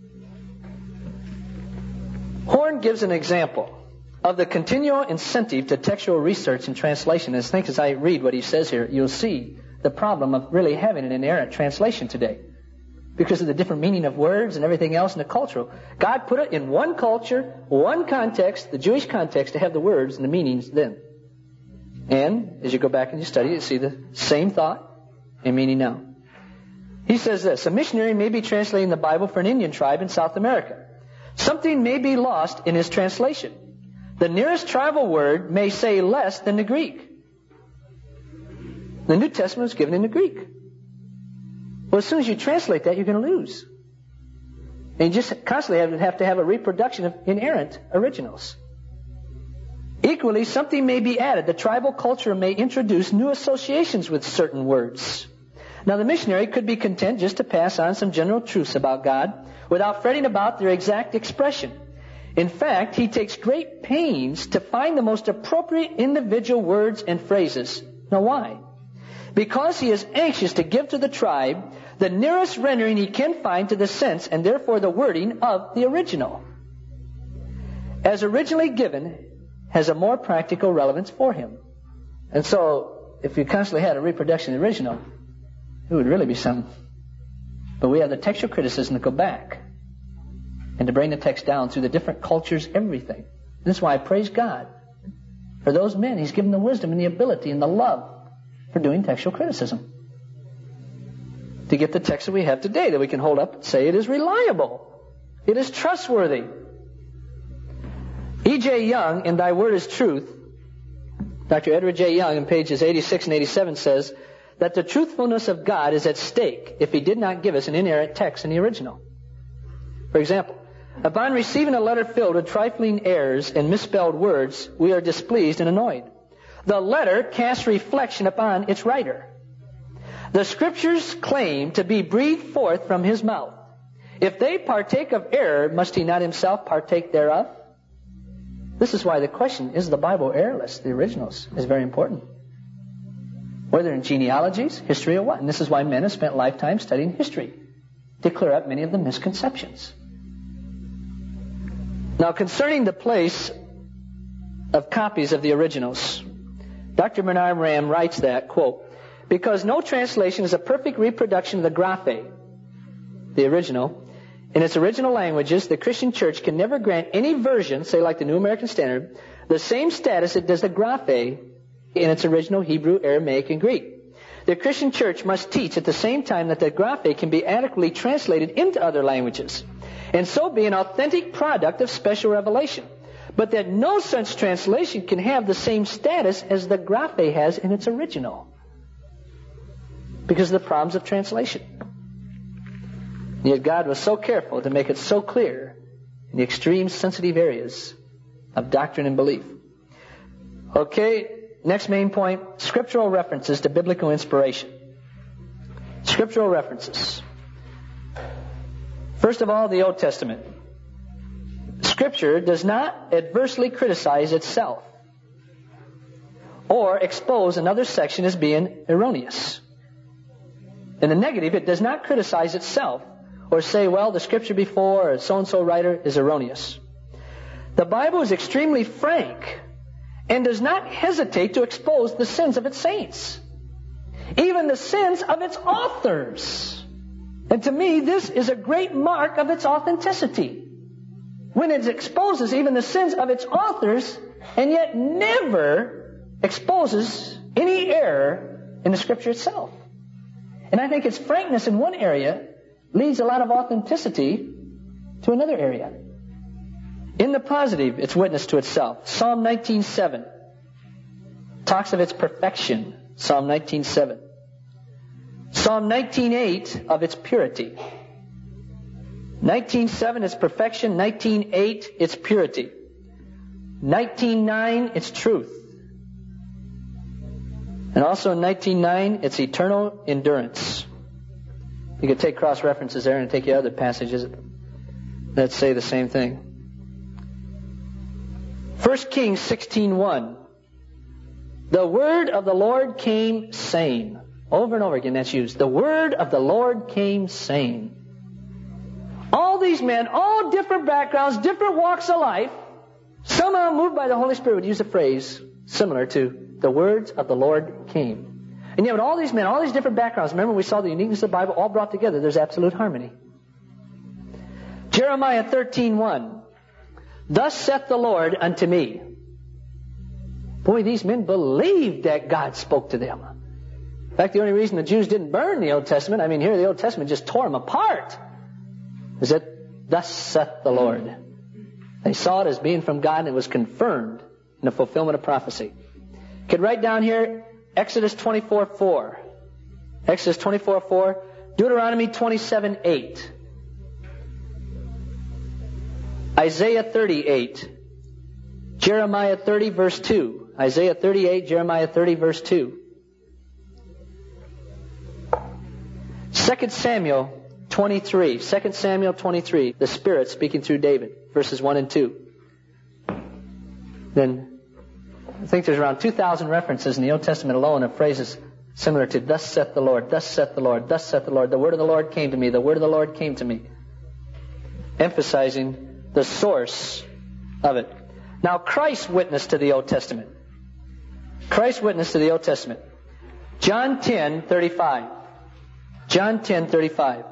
Horn gives an example of the continual incentive to textual research and translation. And I think as I read what he says here, you'll see the problem of really having an inerrant translation today, because of the different meaning of words and everything else in the cultural. God put it in one culture, one context, the Jewish context, to have the words and the meanings then. And as you go back and you study, you see the same thought and meaning now. He says this: a missionary may be translating the Bible for an Indian tribe in South America. Something may be lost in his translation. The nearest tribal word may say less than the Greek. The New Testament was given in the Greek. Well, as soon as you translate that, you're going to lose. And you just constantly have to have, to have a reproduction of inerrant originals. Equally, something may be added. The tribal culture may introduce new associations with certain words. Now, the missionary could be content just to pass on some general truths about God without fretting about their exact expression. In fact, he takes great pains to find the most appropriate individual words and phrases. Now, why? Because he is anxious to give to the tribe the nearest rendering he can find to the sense and therefore the wording of the original. As originally given, has a more practical relevance for him. And so, if you constantly had a reproduction of the original, it would really be something. But we have the textual criticism to go back and to bring the text down through the different cultures, everything. This is why I praise God for those men. He's given the wisdom and the ability and the love for doing textual criticism, to get the text that we have today that we can hold up and say it is reliable, it is trustworthy. E J. Young, in Thy Word is Truth, Doctor Edward J. Young, in pages eighty-six and eighty-seven, says that the truthfulness of God is at stake if He did not give us an inerrant text in the original. For example, upon receiving a letter filled with trifling errors and misspelled words, we are displeased and annoyed. The letter casts reflection upon its writer. The Scriptures claim to be breathed forth from His mouth. If they partake of error, must He not Himself partake thereof? This is why the question, is the Bible errorless, the originals, is very important. Whether in genealogies, history, or what. And this is why men have spent lifetimes studying history, to clear up many of the misconceptions. Now, concerning the place of copies of the originals, Doctor Bernard Ram writes that, quote, because no translation is a perfect reproduction of the graphe, the original, in its original languages, the Christian Church can never grant any version, say like the New American Standard, the same status it does the graphe in its original Hebrew, Aramaic, and Greek. The Christian Church must teach at the same time that the graphe can be adequately translated into other languages, and so be an authentic product of special revelation, but that no such translation can have the same status as the graphe has in its original, because of the problems of translation. Yet God was so careful to make it so clear in the extreme sensitive areas of doctrine and belief. Okay, next main point, scriptural references to biblical inspiration. Scriptural references. First of all, the Old Testament. Scripture does not adversely criticize itself or expose another section as being erroneous. In the negative, it does not criticize itself or say, well, the scripture before or so-and-so writer is erroneous. The Bible is extremely frank and does not hesitate to expose the sins of its saints. even the sins of its authors. And to me, this is a great mark of its authenticity. When it exposes even the sins of its authors, and yet never exposes any error in the Scripture itself. And I think its frankness in one area leads a lot of authenticity to another area. In the positive, it's witness to itself. Psalm nineteen seven talks of its perfection. Psalm nineteen seven. Psalm nineteen eight of its purity. nineteen seven, its perfection. nineteen eight, its purity. nineteen nine, its truth. And also in nineteen nine, its eternal endurance. You could take cross-references there and take your other passages that say the same thing. First Kings sixteen one. The word of the Lord came saying. Over and over again that's used. The word of the Lord came saying. All these men, all different backgrounds, different walks of life, somehow moved by the Holy Spirit would use a phrase similar to the words of the Lord came. And yet with all these men, all these different backgrounds, remember we saw the uniqueness of the Bible all brought together. There's absolute harmony. Jeremiah thirteen one. Thus saith the Lord unto me. Boy, these men believed that God spoke to them. In fact, the only reason the Jews didn't burn the Old Testament, I mean here the Old Testament just tore them apart, is that thus saith the Lord. They saw it as being from God and it was confirmed in the fulfillment of prophecy. You could write down here Exodus twenty-four four. Exodus twenty-four four. Deuteronomy twenty-seven eight. Isaiah thirty-eight. Jeremiah thirty verse two. Isaiah thirty-eight, Jeremiah thirty verse two. Second Samuel twenty-three. Second Samuel twenty-three. The Spirit speaking through David. Verses one and two. Then, I think there's around two thousand references in the Old Testament alone of phrases similar to, thus saith the Lord, thus saith the Lord, thus saith the Lord, the word of the Lord came to me, the word of the Lord came to me. Emphasizing the source of it. Now, Christ witnessed to the Old Testament. Christ witnessed to the Old Testament. John ten thirty-five. John ten thirty-five.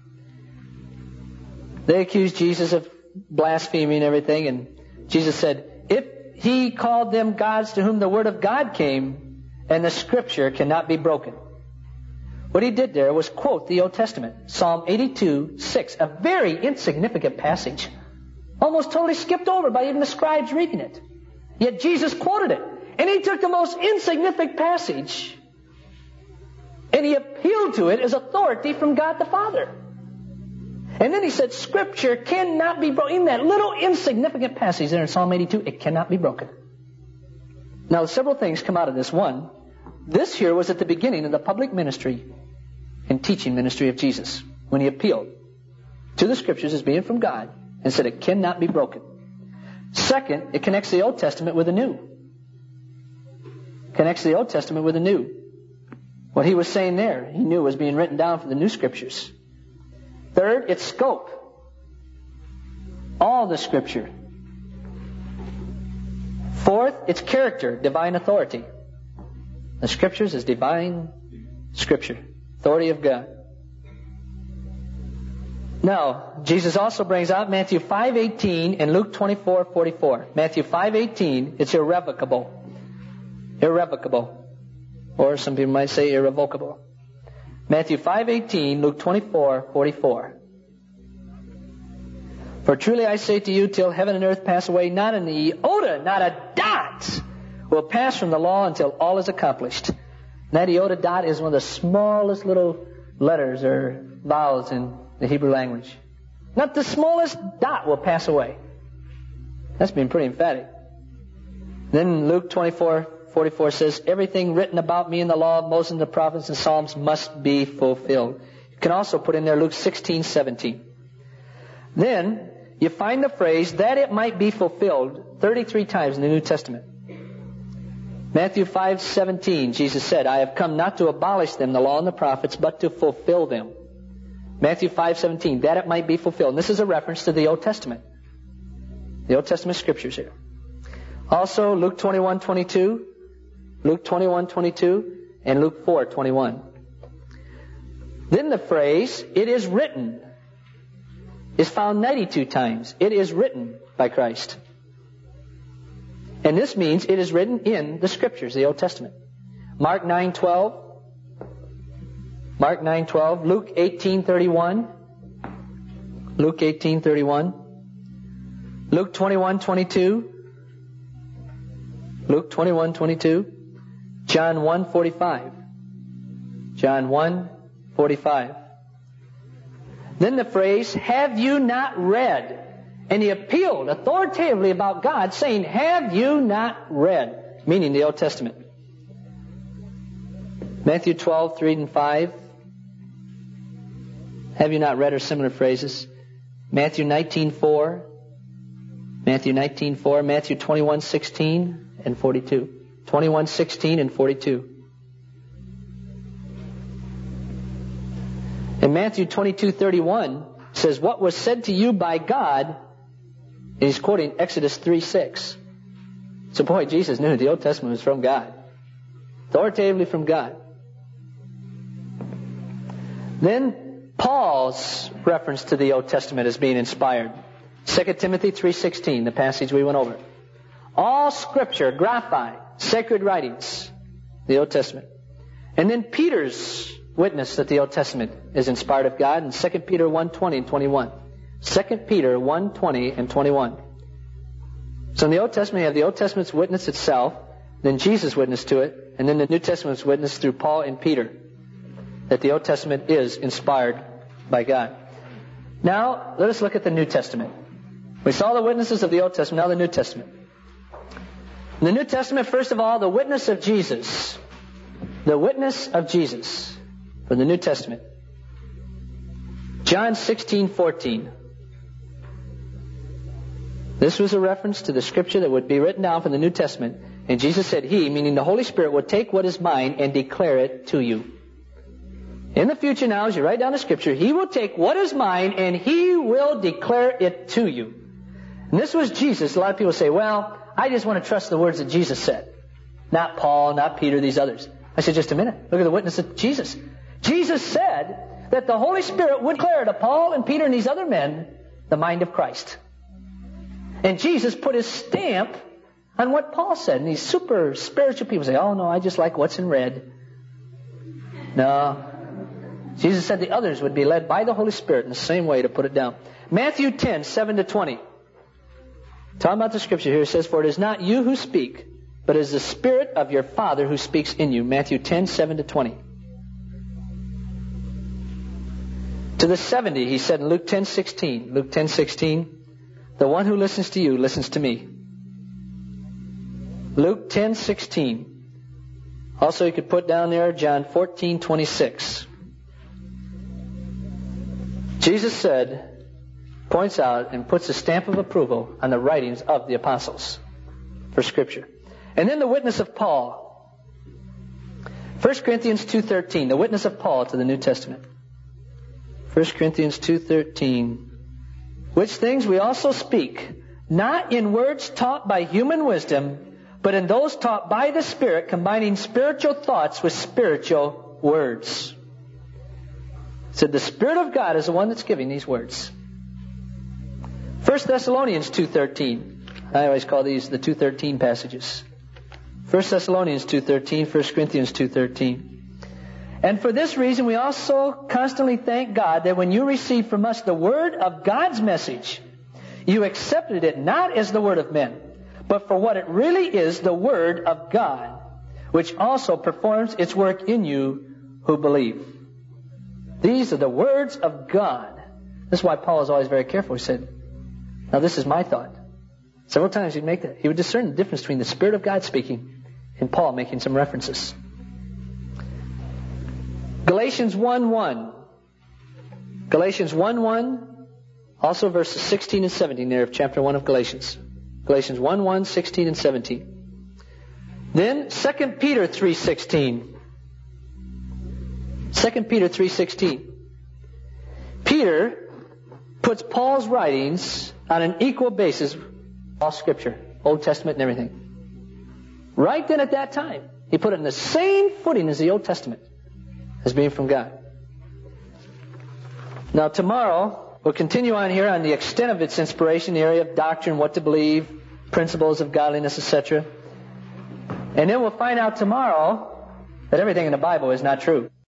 They accused Jesus of blaspheming and everything, and Jesus said, if he called them gods to whom the word of God came, and the Scripture cannot be broken. What he did there was quote the Old Testament. Psalm eighty-two six, a very insignificant passage. Almost totally skipped over by even the scribes reading it. Yet Jesus quoted it. And he took the most insignificant passage and he appealed to it as authority from God the Father. And then he said, Scripture cannot be broken. In that little insignificant passage there in Psalm eighty-two, it cannot be broken. Now, several things come out of this. One, this here was at the beginning of the public ministry and teaching ministry of Jesus, when he appealed to the Scriptures as being from God and said it cannot be broken. Second, it connects the Old Testament with the New. Connects the Old Testament with the New. What he was saying there, he knew was being written down for the New Scriptures. Third, its scope. All the Scripture. Fourth, its character, divine authority. The Scriptures is divine Scripture, authority of God. Now, Jesus also brings out Matthew five eighteen and Luke twenty-four forty-four. Matthew five eighteen, it's irrevocable. Irrevocable. Or some people might say irrevocable. Matthew five eighteen, Luke twenty-four forty-four. For truly I say to you, till heaven and earth pass away, not an iota, not a dot, will pass from the law until all is accomplished. And that iota dot is one of the smallest little letters or vowels in the Hebrew language. Not the smallest dot will pass away. That's been pretty emphatic. Then Luke twenty-four forty-four says, everything written about me in the law of Moses and the prophets and Psalms must be fulfilled. You can also put in there Luke sixteen seventeen. Then you find the phrase, that it might be fulfilled, thirty-three times in the New Testament. Matthew five seventeen, Jesus said, I have come not to abolish them, the law and the prophets, but to fulfill them. Matthew five seventeen, that it might be fulfilled. And this is a reference to the Old Testament. The Old Testament Scriptures here. Also, Luke twenty-one twenty-two. Luke twenty-one twenty-two. and Luke four twenty-one. Then the phrase, "it is written," is found ninety-two times. It is written by Christ. And this means it is written in the Scriptures, the Old Testament. Mark nine twelve. Mark nine twelve. Luke eighteen thirty-one. Luke eighteen thirty-one. Luke twenty-one twenty-two. Luke twenty-one twenty-two. John one forty-five. John one forty-five. Then the phrase, "have you not read?" And he appealed authoritatively about God, saying, "have you not read?" Meaning the Old Testament. Matthew twelve three and five. "Have you not read?" or similar phrases. Matthew nineteen four. Matthew nineteen four. Matthew twenty-one sixteen and forty-two. twenty-one sixteen and forty-two. And Matthew twenty-two thirty-one says, "what was said to you by God," and he's quoting Exodus three six. So boy, Jesus knew the Old Testament was from God. Authoritatively from God. Then Paul's reference to the Old Testament as being inspired. Second Timothy three sixteen, the passage we went over. All Scripture, graphi, sacred writings, the Old Testament. And then Peter's witness that the Old Testament is inspired of God in Second Peter one twenty and twenty-one. Second Peter one twenty and twenty-one. So in the Old Testament, you have the Old Testament's witness itself, then Jesus' witness to it, and then the New Testament's witness through Paul and Peter that the Old Testament is inspired by God. Now, let us look at the New Testament. We saw the witnesses of the Old Testament, now the New Testament. In the New Testament, first of all, the witness of Jesus. The witness of Jesus from the New Testament. John sixteen fourteen. This was a reference to the Scripture that would be written down from the New Testament. And Jesus said, He, meaning the Holy Spirit, would take what is mine and declare it to you. In the future now, as you write down the Scripture, He will take what is mine and He will declare it to you. And this was Jesus. A lot of people say, well, I just want to trust the words that Jesus said. Not Paul, not Peter, these others. I said, just a minute. Look at the witness of Jesus. Jesus said that the Holy Spirit would declare to Paul and Peter and these other men the mind of Christ. And Jesus put His stamp on what Paul said. And these super spiritual people say, oh no, I just like what's in red. No. Jesus said the others would be led by the Holy Spirit in the same way to put it down. Matthew ten, seven to twenty. Talking about the Scripture here, it says, for it is not you who speak, but it is the Spirit of your Father who speaks in you. Matthew ten, seven to twenty. To the seventy, He said in Luke ten, sixteen. Luke ten, sixteen. The one who listens to you listens to me. Luke ten, sixteen. Also, you could put down there John fourteen, twenty-six. Jesus said, points out and puts a stamp of approval on the writings of the apostles for Scripture. And then the witness of Paul. First Corinthians two thirteen, the witness of Paul to the New Testament. First Corinthians two thirteen. Which things we also speak, not in words taught by human wisdom, but in those taught by the Spirit, combining spiritual thoughts with spiritual words. It said the Spirit of God is the one that's giving these words. First Thessalonians two thirteen. I always call these the two thirteen passages. First Thessalonians two thirteen, First Corinthians two thirteen. And for this reason we also constantly thank God that when you received from us the word of God's message, you accepted it not as the word of men, but for what it really is, the word of God, which also performs its work in you who believe. These are the words of God. This is why Paul is always very careful. He said, now this is my thought. Several times he'd make that. He would discern the difference between the Spirit of God speaking and Paul making some references. Galatians one one. Galatians one one. Also verses sixteen and seventeen there of chapter one of Galatians. Galatians one one, sixteen and seventeen. Then Second Peter three sixteen. Second Peter three sixteen. Peter puts Paul's writings on an equal basis with all Scripture, Old Testament and everything. Right then at that time. He put it in the same footing as the Old Testament, as being from God. Now tomorrow, we'll continue on here on the extent of its inspiration, the area of doctrine, what to believe, principles of godliness, et cetera. And then we'll find out tomorrow that everything in the Bible is not true.